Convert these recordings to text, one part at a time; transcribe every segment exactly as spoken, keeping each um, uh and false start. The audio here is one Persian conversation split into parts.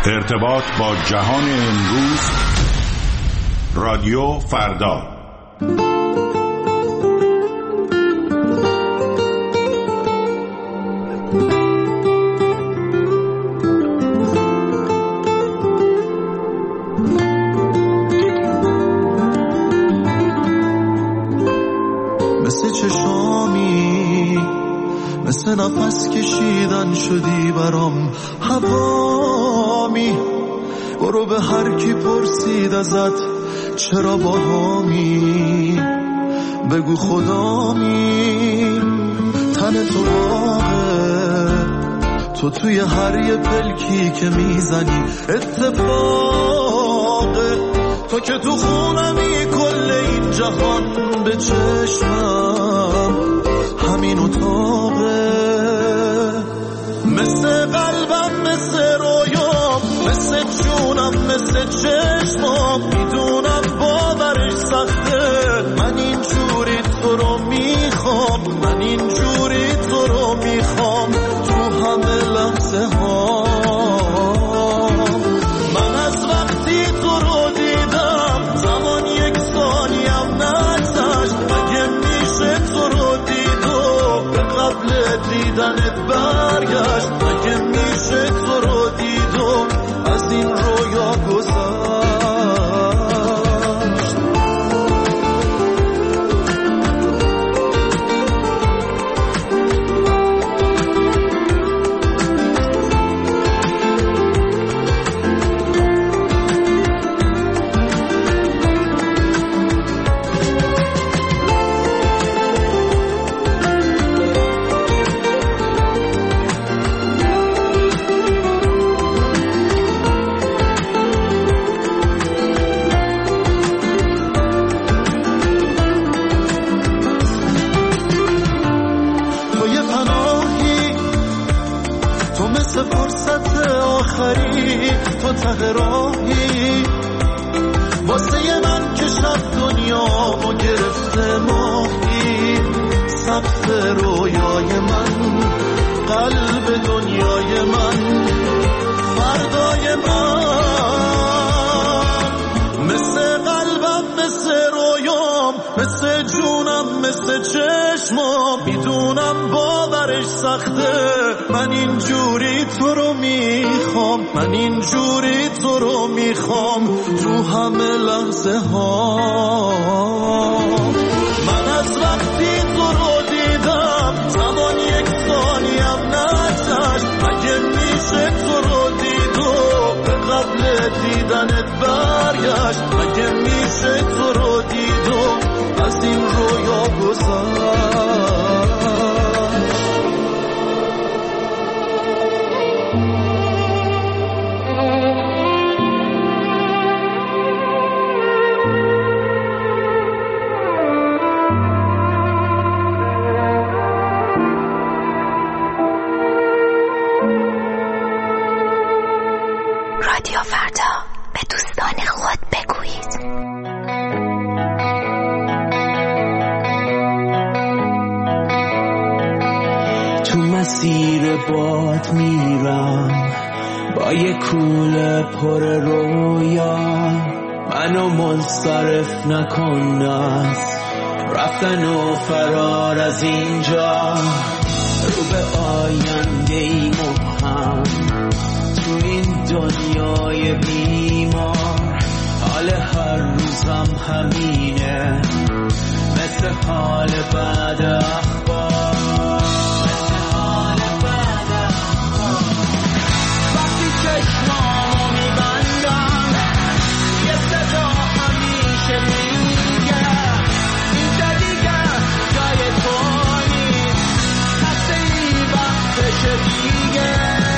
ارتباط با جهان امروز، رادیو فردا. مثل چشامی، مثل نفس کشیدن شدی برام هوامی. برو به هر کی پرسید ازت چرا باهامی، بگو خدامی. تن تو باغه، تو توی هر یه پلکی که میزنی اتفاقه. تو که تو خونمی کل این جهان به چشمم همین اتاقه. مثل قلبم، مثل رویام، مثل جونم، مثل چشمام. میدونم باورش سخته، من اینجوری تو رو میخوام، من اینجوری تو رو میخوام تو همه لحظه ها. من از وقتی تو رو دیدم زمان یک ثانیم نگذشت. مگه میشه تو رو دید و به قبل دیدنت برگشت؟ مگه میشه تو رو دید و از این رویا گذشت؟ تو ته راهی واسه من که شب دنیامو گرفته ماهی. سقف رویای من، قلب دنیای من، فردای من. مثل قلبم، مثل رویام، مثل جونم، مثل چشمام. میدونم باورش سخته، من اینجوری تو رو میخوام، من اینجوری تو رو میخوام تو همه لحظه ها. من از وقتی تو رو دیدم زمان یک ثانیم نگذشت. مگه میشه تو رو دید و به قبل دیدنت برگشت؟ مگه میشه تو رو دید و از این رویا گذشت؟ رادیو فردا، به دوستان خود بگویید. تو مسیر باد میرم با یه کوله پر رویا. منو منصرف نکن از رفتن و فرار از اینجا. رو به آینده ای مبهم تو این دنیای بیمار. حال هر روزم همینه، مثل حال بعد اخبار. مثل حال بعد اخبار. وقتی چشمامو میبندم یه صدا همیشه میگه اینجا دیگه جای تو نیست، خسته ای وقتشه دیگه.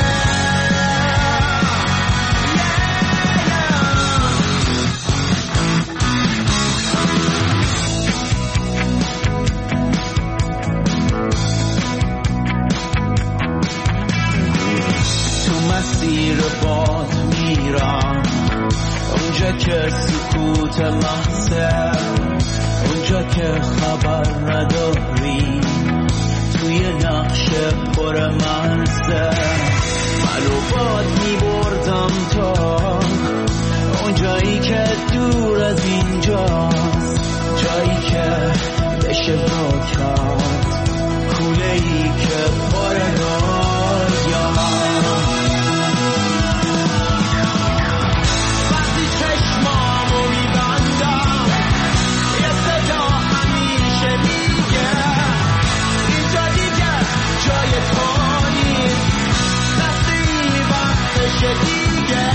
مسیر باد میرم اونجا که سکوت محضه، اونجا که خبر نداری توی نقشه پر مرزه. منو باد میبردم تا نمیشه رد کرد کوله ای که پر رویا وقتی چشمامو میبندم یه صدا همیشه میگه اینجا دیگه جای تو نیست نسلی وقتشه دیگه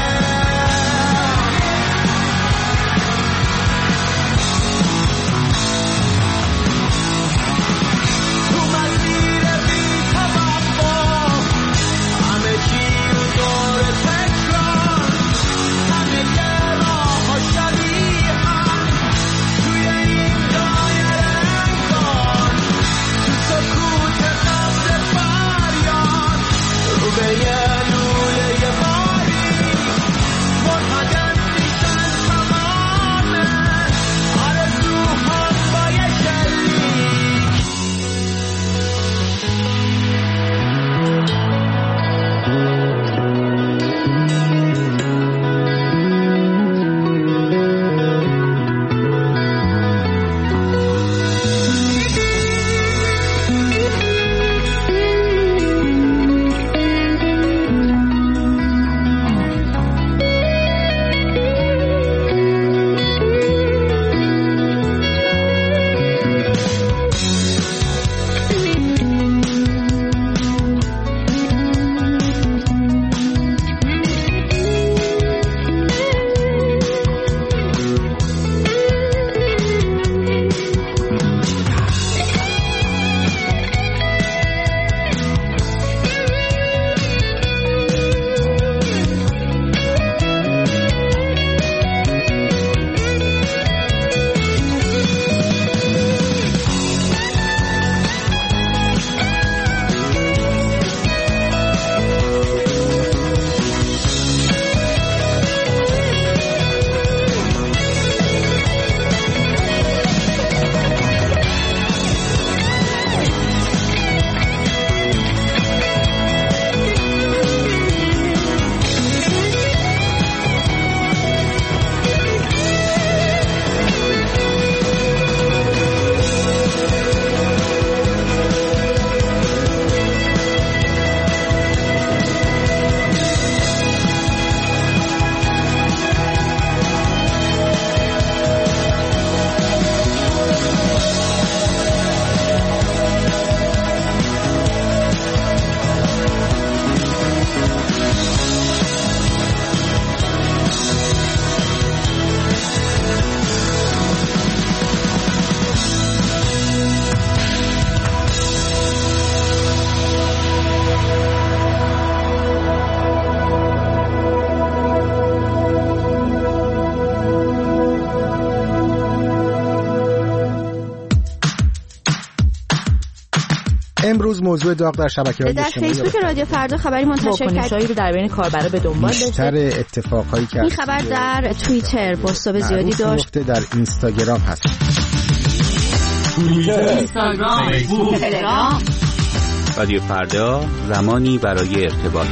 امروز موضوع داغ در شبکه‌های اجتماعی در فیسبوک رادیو فردا خبری منتشر کرد رو در بین کاربرا به دنبال داشته. بیشتر اتفاقایی که این خبر در توییتر پست‌های زیادی داشت. در اینستاگرام هست. توییتر، اینستاگرام، فیسبوک، تلگرام. رادیو فردا زمانی برای ارتباط.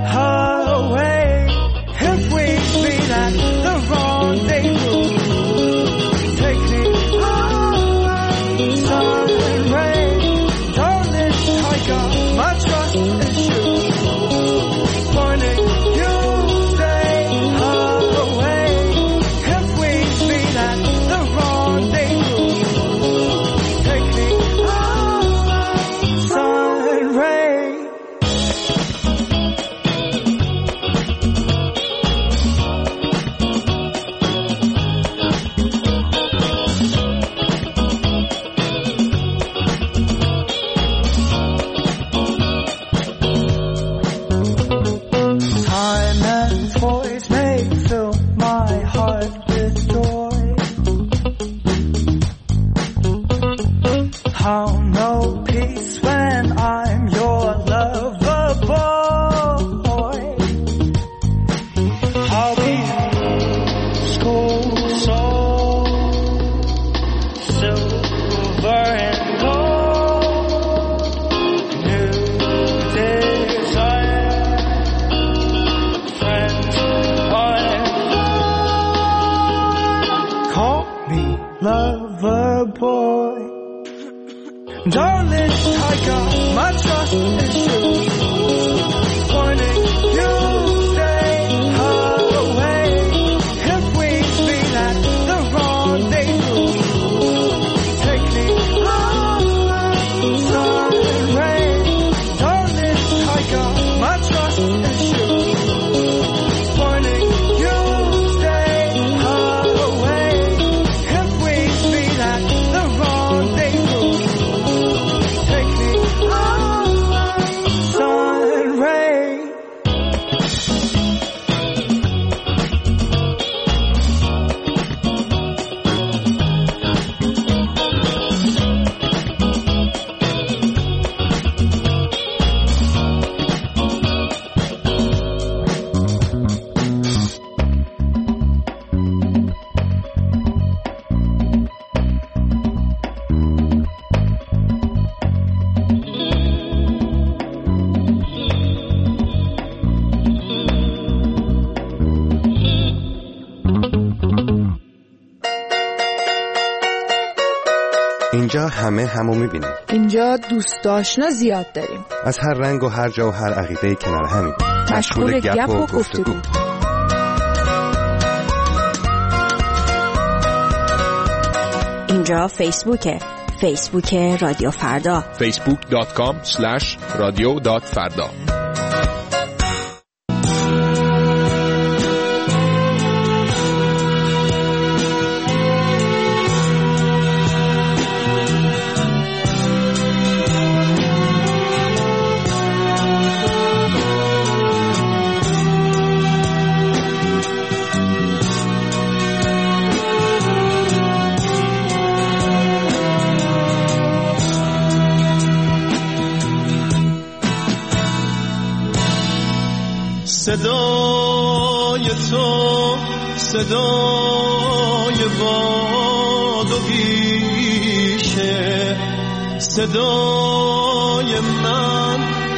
You stay away if we meet at the rendezvous. اینجا همه همو میبینیم. اینجا دوست داشتنا زیاد داریم. از هر رنگ و هر جا و هر عقیده‌ای کنار همیم. مشغول گپ و گفتگو. اینجا فیسبوکه. فیسبوک رادیو فردا. فیسبوک دات کام اسلش رادیو دات فردا. صدای تو صدای باد و بیشه، صدای من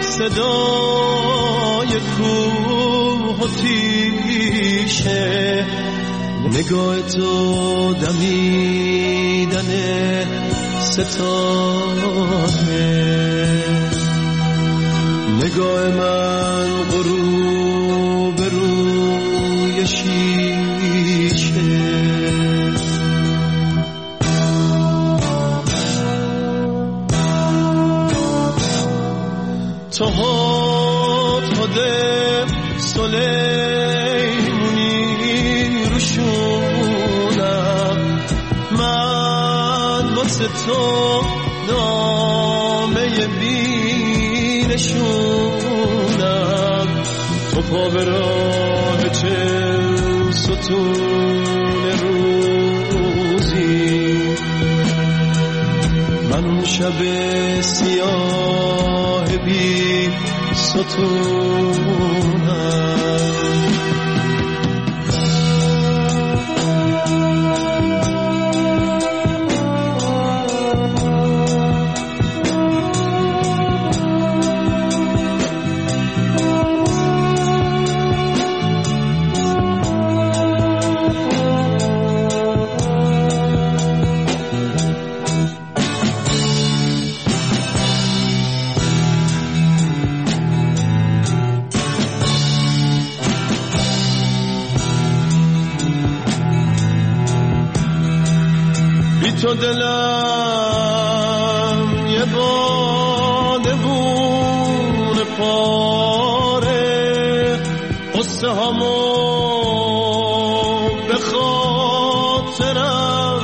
صدای کوه و تیشه، نگاه تو دمیدن ستاره، نگاه من غروب روی شیشه، تو هده سلیمونی روشونم، من واسه تو نامه بینشونم، تو پا به راه چل ستون روزی، من شب سیاه بی ستونم. تو دلم یه بادبون پاره، قصه همو به خاطرم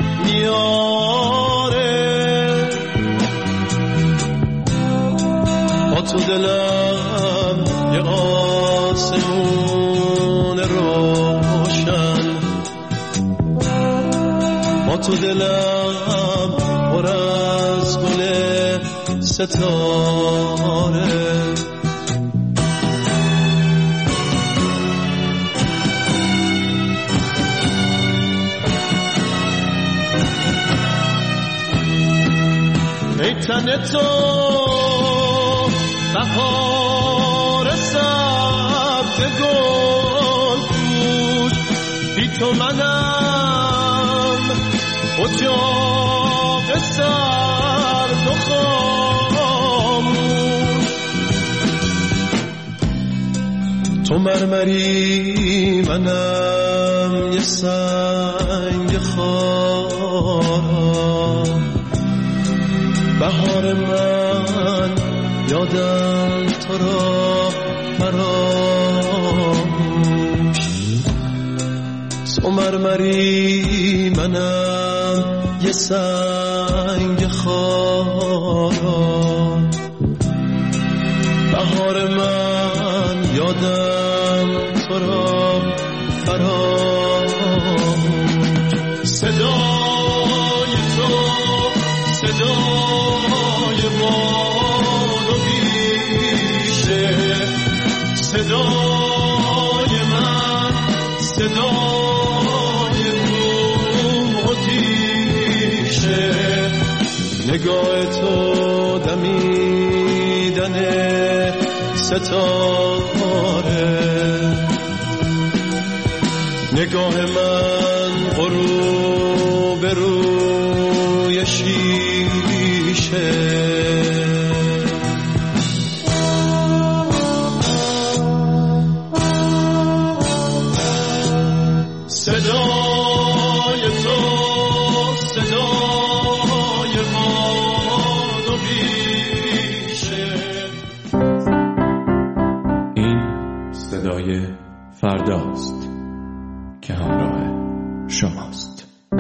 میاره، با تو دلم یه آسمون روشن، با تو دلم پر از گل ستاره، ای تن تو بهار سبز گل پوش، بی تو منم اجاق سرد و خاموش، تو مرمری منم یه سنگ خارا، بهار من یادم تو را فراموش، تو مرمری منم یه سنگ خارا، بهار من یادم تو را فراموش، صدای تو صدای باد و بیشه، صدای من صدای کوه و تیشه، نگاه تو دمیدن ستاره، نگاه من غروب روی شیشه، صدای تو صدای باد و بیشه. این صدای فرداست که همراه شماست.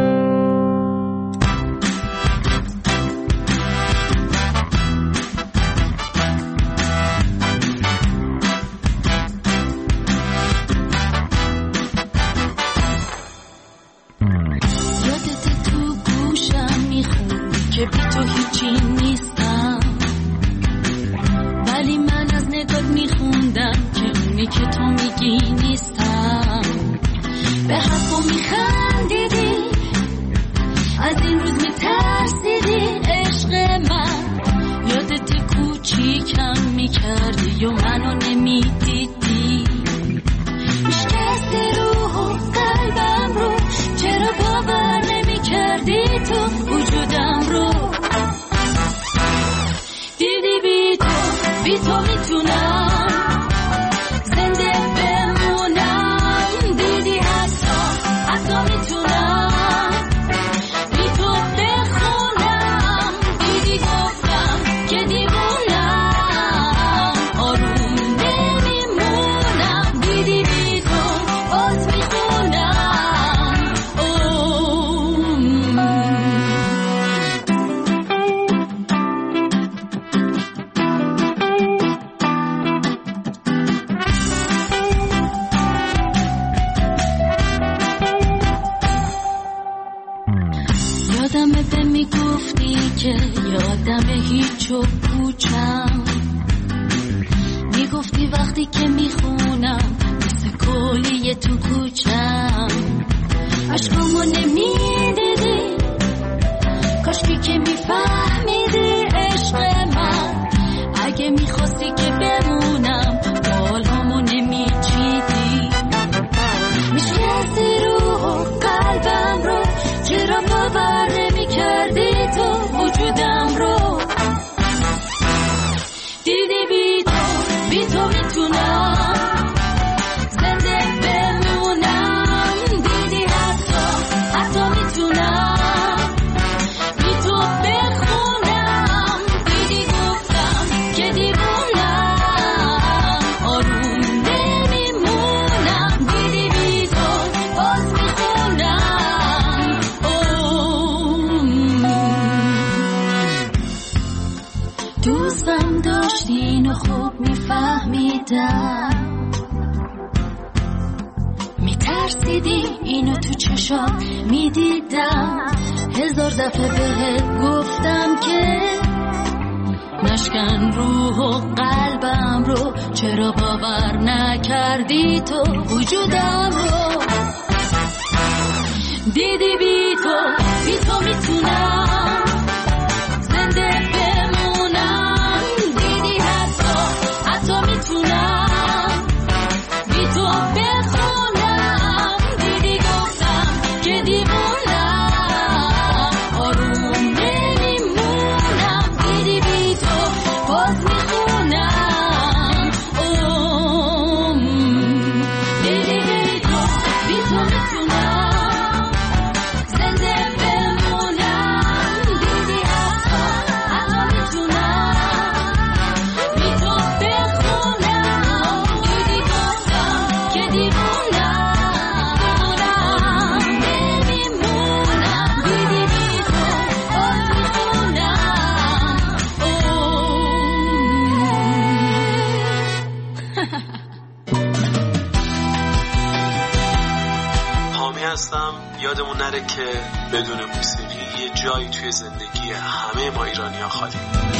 یادمون نره که بدون موسیقی یه جایی توی زندگی همه ما ایرانی‌ها خالی.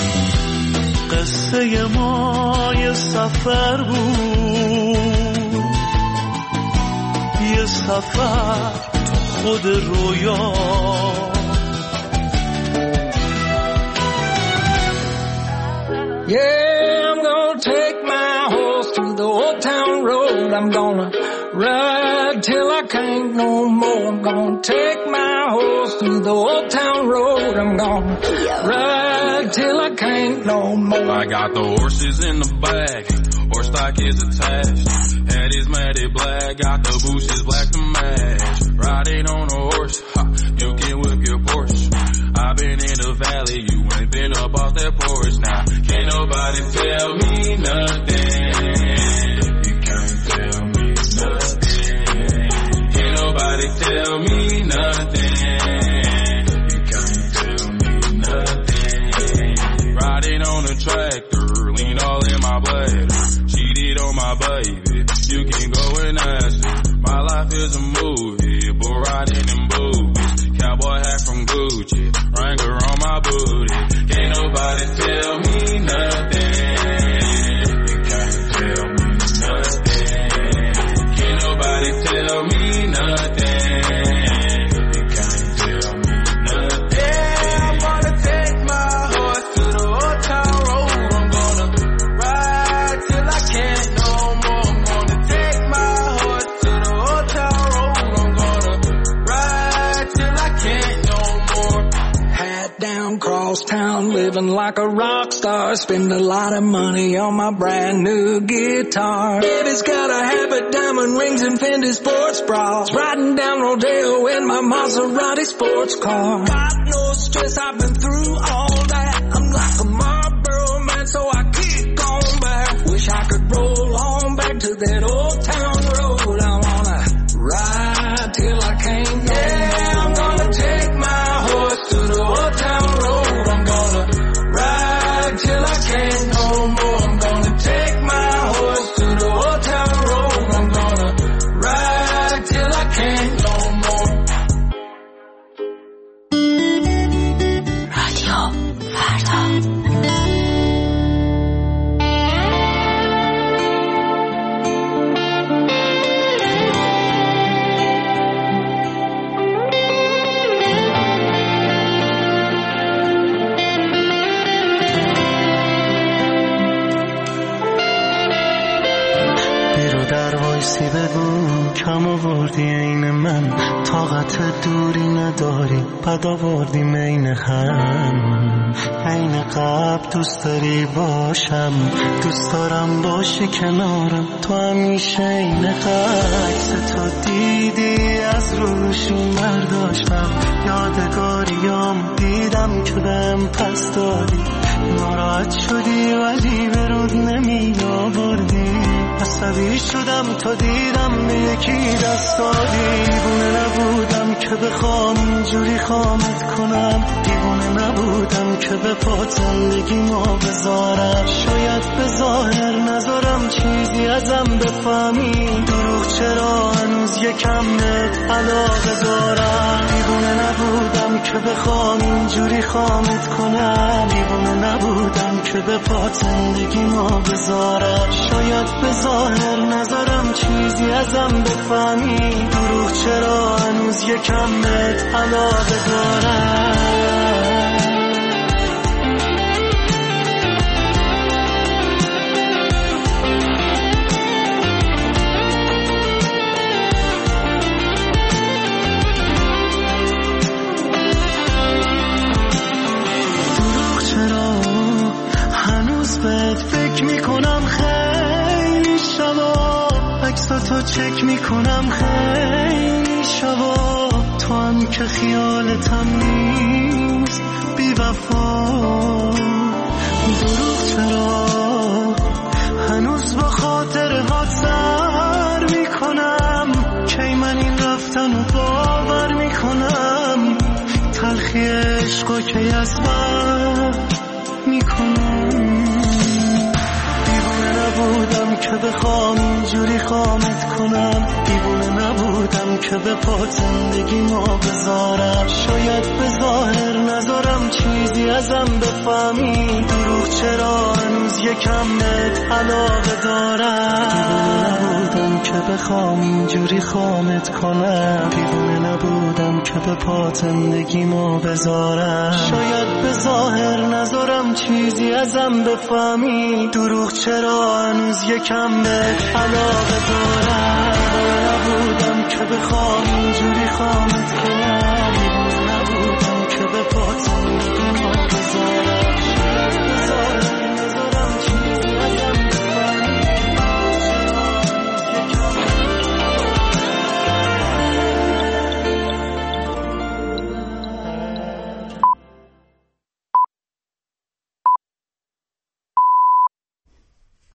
قصه ما یه سفر بود، یه سفر تو خود رویا. Yeah, I'm gonna take my horse to the old town road. I'm gonna ride till I can't no more. I'm gonna take my horse through the old town road. I'm gonna ride till I can't no more. I got the horses in the bag, horse stock is attached. Head is matted black, got the bushes black to match. Riding on a horse, ha, you can whip your Porsche. I've been in the valley, you ain't been up off that porch. Now, can't nobody tell me nothing. You can't tell me nothing. Can't nobody tell me nothing. You can't tell me nothing. Riding on a tractor, lean all in my bladder. Cheated on my baby, you can go and ask her. My life is a movie, bull riding in boobies. Cowboy hat from Gucci, Wrangler on my booty. Can't nobody tell me nothing. You can't tell me nothing. Can't nobody tell me nothing. You can't tell me nothing. Yeah, I'm gonna take my horse to the old town road. I'm gonna ride till I can't no more. I'm gonna take my horse to the old town road. I'm gonna ride till I can't no more. Hat down, cross town, living like a rock star. Spend a lot of money on my brand new guitar. Baby's got a habit, diamond rings and Fendi sports bras. Riding down Rodeo in my Maserati sports car. Got no stress, I've been through all that. I'm like a Marlboro man, so I keep going back. Wish I could roll on back to that old town road. I wanna ride till I can't no yeah, more. I'm gonna take my horse to the old town road. I'm gonna ride till I can't no more. I'm gonna take my horse to the old town road. I'm gonna ride till I can't no more. رادیو فردا. بگو کم آوردی این من، طاقت دوری نداری، بد آوردی مین هم. عین قبل دوست داری باشم، دوست دارم باشی کنارم، تو همیشه این عکس تو دیدی از روشون برداشتم، یادگاریام دیدم که بهم پس دادی، ناراحت شدی ولی به رود نمی آوردی، عصبی شدم تا دیدم به یکی دست دادی. دیوونه نبودم که بخوام اینجوری خامت کنم، دیوونه نبودم که به پات زندگی ما بذارم، شاید به ظاهر نذارم چیزی ازم بفهمی، دروغ چرا هنوز یکم بهت علاقه دارم. دیوونه نبودم که بخوام اینجوری خامت کنم، دیوونه نبودم که به پات زندگی ما بذارم، شاید به ظاهر نذارم چیزی ازم بفهمی، دروغ چرا هنوز یکم بهت علاقه دارم. دروغ چرا هنوز بهت فکر میکنم، خیلی شبا عکساتو چک میکنم، خیلی شبا تو هم که خیالتم نیست بی وفا. دروغ چرا هنوز با خاطر ها سر میکنم، کی من این رفتن رو باور میکنم، تلخی عشقا کی از بر میکنم. نبودم که بخوام اینجوری خامت کنم، دیوونه نبودم که به پات زندگی ما بذارم، شاید به ظاهر نذارم چیزی ازم بفهمی، دروغ چرا هنوز یکم بهت علاقه دارم. دیوونه نبودم که بخوام اینجوری خامت کنم، دیوونه نبودم که به پات زندگی ما بذارم، شاید به ظاهر نذارم چیزی ازم بفهمی، دروغ چرا هنوز یکم بهت علاقه دارم. نبودم که بخوام اینجوری خامت کنم، نبودم که به پاتم بگم